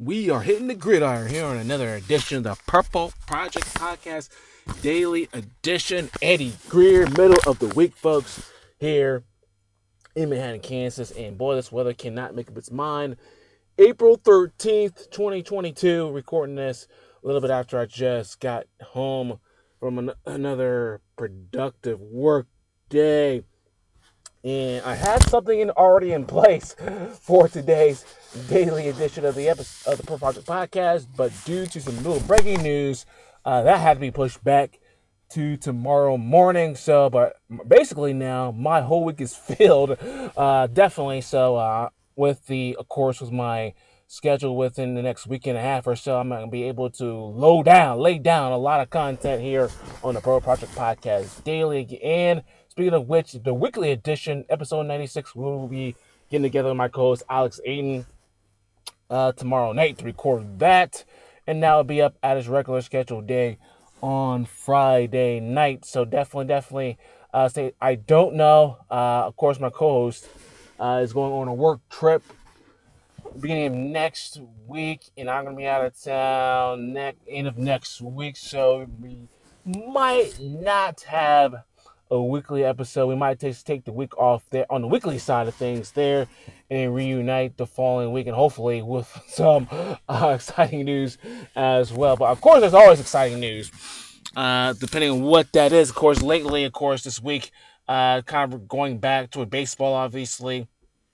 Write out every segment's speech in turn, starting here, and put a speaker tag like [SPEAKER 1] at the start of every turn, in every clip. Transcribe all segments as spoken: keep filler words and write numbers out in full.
[SPEAKER 1] We are hitting the gridiron here on another edition of the Purple Project Podcast Daily Edition. Eddie Greer, middle of the week, folks, here in Manhattan, Kansas. And boy, this weather cannot make up its mind. April thirteenth, twenty twenty-two, recording this a little bit after I just got home from an- another productive work day. And I had something in, already in place for today's daily edition of the episode of the Pro Project Podcast, but due to some little breaking news, uh, that had to be pushed back to tomorrow morning. So, but basically now my whole week is filled, uh, definitely. So, uh, with the, of course, with my schedule within the next week and a half or so, I'm going to be able to low down, lay down a lot of content here on the Pro Project Podcast Daily. And speaking of which, the weekly edition, episode ninety-six, we will be getting together with my co-host Alex Aiden uh, tomorrow night to record that. And now it'll be up at his regular scheduled day on Friday night. So definitely, definitely uh, say I don't know. Uh, of course, my co-host uh, is going on a work trip beginning of next week, and I'm gonna be out of town next end of next week, so we might not have a weekly episode. We might just take the week off there on the weekly side of things there, and reunite the following week, and hopefully with some uh, exciting news as well. But of course, there's always exciting news, uh, depending on what that is. Of course, lately, of course, this week, uh, kind of going back to baseball, obviously.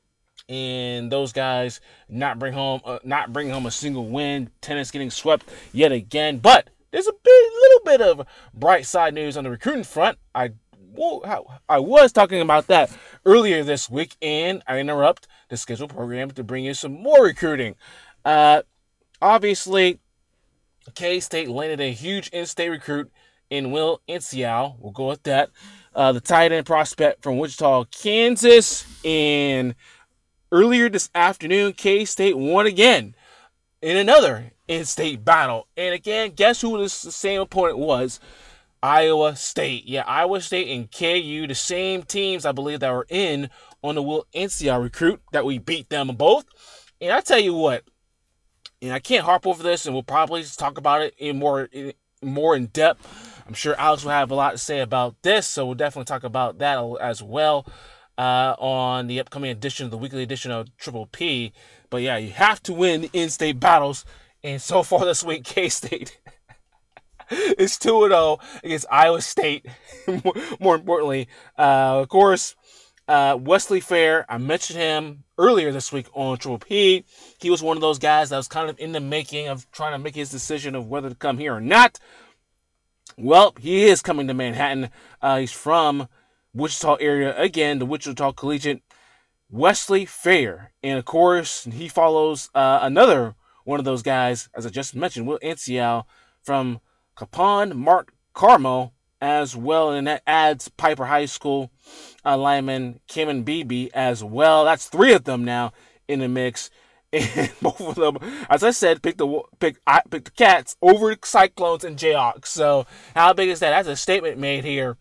[SPEAKER 1] And those guys not bring home, uh, not bring home a single win. Tennis getting swept yet again. But there's a bit, little bit of bright side news on the recruiting front. I, well, I was talking about that earlier this week, and I interrupt the scheduled program to bring you some more recruiting. Uh, obviously, K-State landed a huge in-state recruit in Will Encial. We'll go with that. Uh, the tight end prospect from Wichita, Kansas, and earlier this afternoon, K-State won again in another in-state battle. And again, guess who this the same opponent was? Iowa State. Yeah, Iowa State and K U, the same teams, I believe, that were in on the Will Encial recruit, that we beat them both. And I tell you what, and I can't harp over this, and we'll probably just talk about it in more, in, more in depth. I'm sure Alex will have a lot to say about this, so we'll definitely talk about that as well. Uh, on the upcoming edition of the weekly edition of Triple P. But yeah, you have to win the in-state battles. And so far this week, K-State is two and oh against Iowa State. More importantly, uh, of course, uh, Wesley Fair, I mentioned him earlier this week on Triple P. He was one of those guys that was kind of in the making of trying to make his decision of whether to come here or not. Well, he is coming to Manhattan. Uh, he's from Wichita area, again, the Wichita Collegiate. Wesley Fair. And of course, he follows uh, another one of those guys, as I just mentioned, Will Encial from Capon Mark Carmel as well. And that adds Piper High School uh, lineman Cameron Beebe as well. That's three of them now in the mix. And both of them, as I said, pick the pick I pick the Cats over the Cyclones and Jayhawks. So how big is that? That's a statement made here.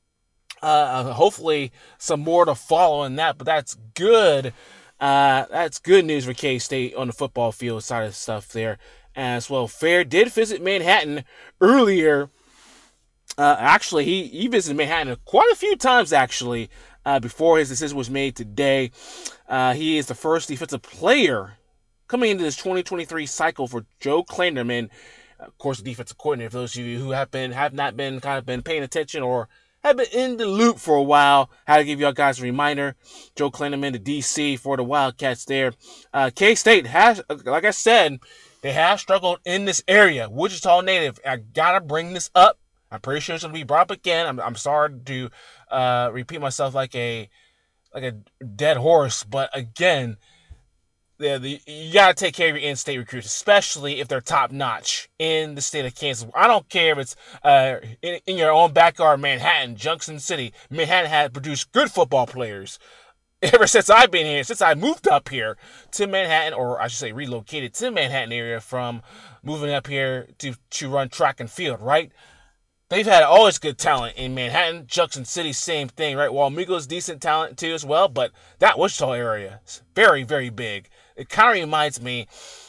[SPEAKER 1] Uh, hopefully some more to follow in that, but that's good. Uh, that's good news for K-State on the football field side of stuff there as well. Fair did visit Manhattan earlier. Uh, actually, he, he visited Manhattan quite a few times, actually, uh, before his decision was made today. Uh, he is the first defensive player coming into this twenty twenty-three cycle for Joe Klanderman. Of course, the defensive coordinator, for those of you who have been have not been kind of been paying attention or have been in the loop for a while. Had to give you guys a reminder. Joe Klanderman, the D C for the Wildcats there. Uh, K-State has, like I said, they have struggled in this area. Wichita native. I gotta bring this up. I'm pretty sure it's gonna be brought up again. I'm, I'm sorry to uh, repeat myself like a like a dead horse, but again, the, the, you got to take care of your in-state recruits, especially if they're top-notch in the state of Kansas. I don't care if it's uh, in, in your own backyard, Manhattan, Junction City. Manhattan has produced good football players ever since I've been here, since I moved up here to Manhattan, or I should say relocated to the Manhattan area from moving up here to, to run track and field, right? They've had always good talent in Manhattan. Junction City, same thing, right? Walmego's decent talent too as well, but that Wichita area is very, very big. It kind of reminds me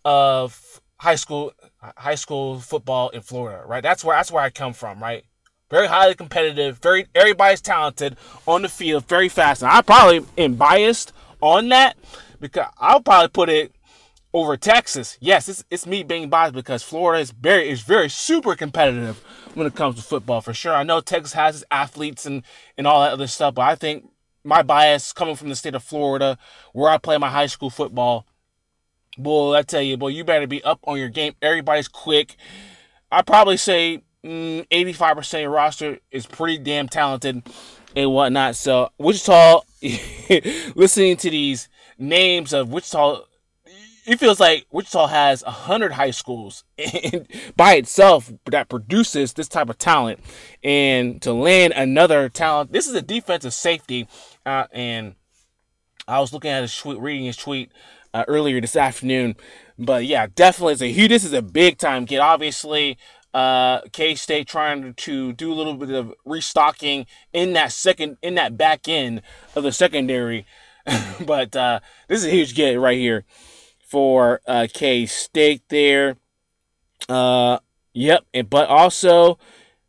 [SPEAKER 1] of high school high school football in Florida, right? That's where that's where I come from, right? Very highly competitive, very everybody's talented on the field, very fast. And I probably am biased on that because I'll probably put it over Texas. Yes, it's, it's me being biased because Florida is very is very super competitive when it comes to football for sure. I know Texas has its athletes and, and all that other stuff, but I think my bias coming from the state of Florida, where I play my high school football, boy, I tell you, boy, you better be up on your game. Everybody's quick. I probably say mm, eighty-five percent of your roster is pretty damn talented and whatnot. So Wichita, listening to these names of Wichita, it feels like Wichita has a hundred high schools by itself that produces this type of talent, and to land another talent. This is a defensive safety, uh, and I was looking at his tweet, reading his tweet uh, earlier this afternoon. But yeah, definitely, it's a huge. This is a big time kid. Obviously, uh, K-State trying to do a little bit of restocking in that second, in that back end of the secondary. but uh, this is a huge get right here for uh, K-State there. Uh, yep, and but also,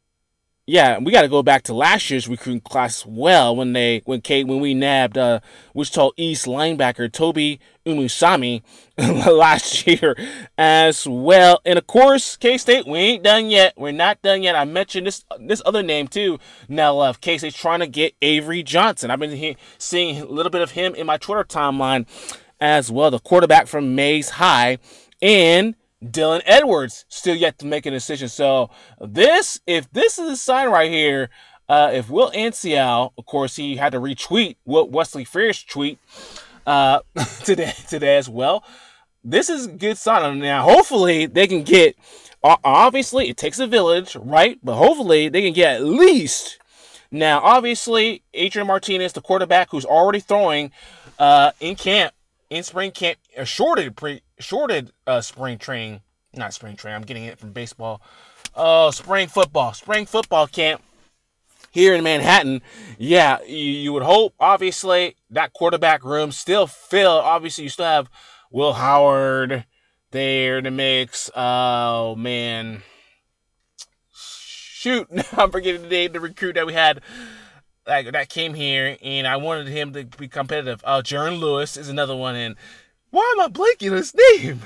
[SPEAKER 1] yeah, we got to go back to last year's recruiting class as well when they when K when we nabbed uh, Wichita East linebacker Toby Umusami last year as well. And of course, K-State, we ain't done yet. We're not done yet. I mentioned this this other name too. Now, uh, K-State's trying to get Avery Johnson. I've been he- seeing a little bit of him in my Twitter timeline as well. The quarterback from Mays High, and Dylan Edwards still yet to make a decision. So this, if this is a sign right here, uh, if Will Ancial, of course, he had to retweet Wesley Fair's tweet uh, today today as well. This is a good sign. Now, hopefully, they can get. Obviously, it takes a village, right? But hopefully, they can get at least. Now, obviously, Adrian Martinez, the quarterback, who's already throwing uh, in camp, in spring camp, a shorted pre shorted uh, spring training, not spring training. I'm getting it from baseball. Oh, spring football, spring football camp here in Manhattan. Yeah, you, you would hope. Obviously, that quarterback room still filled. Obviously, you still have Will Howard there in the mix. Oh man, shoot! I'm forgetting the name, the recruit that we had. Like, that came here, and I wanted him to be competitive. Uh, Jaron Lewis is another one, and why am I blanking his name?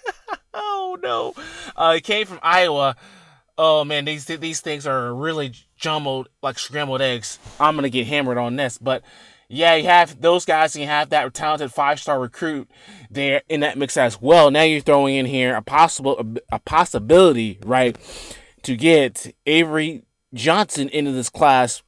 [SPEAKER 1] oh no, uh, he came from Iowa. Oh man, these these things are really jumbled like scrambled eggs. I'm gonna get hammered on this, but yeah, you have those guys, and you have that talented five-star recruit there in that mix as well. Now you're throwing in here a possible a possibility, right, to get Avery Johnson into this class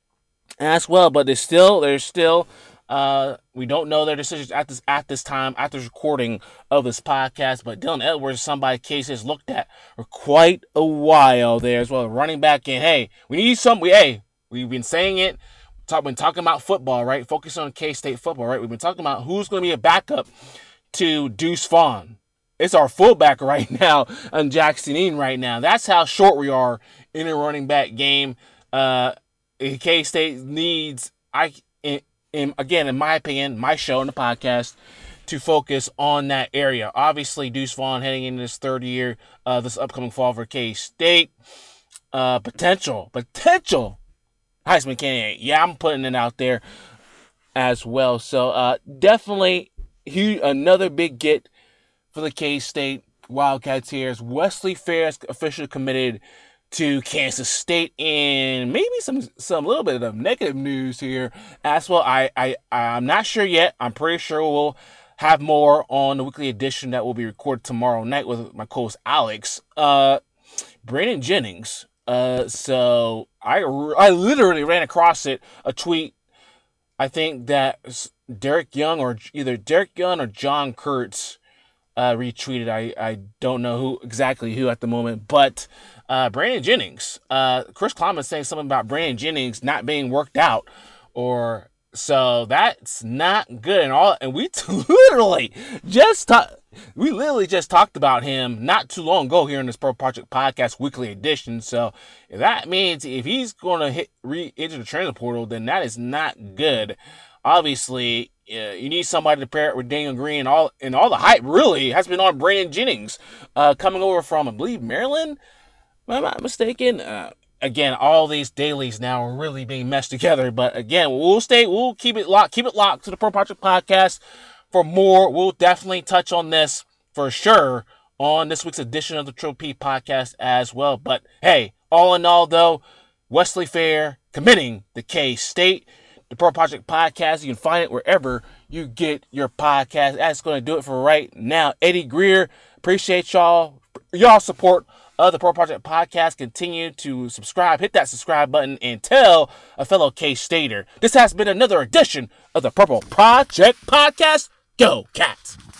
[SPEAKER 1] as well, but there's still there's still uh we don't know their decisions at this at this time at this recording of this podcast. But Dylan Edwards is somebody Case has looked at for quite a while there as well, running back. And hey, we need some. We hey we've been saying it. Talk, been talking about football, right? Focus on K-State football, right? We've been talking about who's going to be a backup to Deuce Vaughn. It's our fullback right now, and Jackson Eaton right now. That's how short we are in a running back game. Uh. K-State needs, I in, in, again, in my opinion, my show and the podcast, to focus on that area. Obviously, Deuce Vaughn heading into his third year uh, this upcoming fall for K-State. Uh, potential, potential Heisman candidate. Yeah, I'm putting it out there as well. So uh, definitely huge, another big get for the K-State Wildcats here is Wesley Fair is officially committed to Kansas State, and maybe some some little bit of negative news here as well. I I I'm not sure yet. I'm pretty sure we'll have more on the weekly edition that will be recorded tomorrow night with my co-host Alex. Uh, Brandon Jennings. Uh, so I I literally ran across it a tweet. I think that Derek Young or either Derek Young or John Kurtz uh, retweeted. I I don't know who exactly who at the moment, but. Uh, Brandon Jennings, uh, Chris Kleiman saying something about Brandon Jennings not being worked out, or so that's not good. And all, and we t- literally just talked, we literally just talked about him not too long ago here in this Pro Project Podcast Weekly Edition. So if that means if he's going to hit re-enter the transfer portal, then that is not good. Obviously, Yeah, you need somebody to pair it with Daniel Green, and all and all the hype really has been on Brandon Jennings, uh, coming over from, I believe, Maryland. Am I not mistaken? Uh, again, all these dailies now are really being meshed together. But again, we'll stay, we'll keep it locked, keep it locked to the Pro Project Podcast for more. We'll definitely touch on this for sure on this week's edition of the Triple P Podcast as well. But hey, all in all, though, Wesley Fair committing to K-State. The Pro Project Podcast, you can find it wherever you get your podcast. That's going to do it for right now. Eddie Greer, appreciate y'all, y'all support of the Pro Project Podcast. Continue to subscribe, hit that subscribe button, and tell a fellow K-Stater. This has been another edition of the Purple Project Podcast. Go Cats!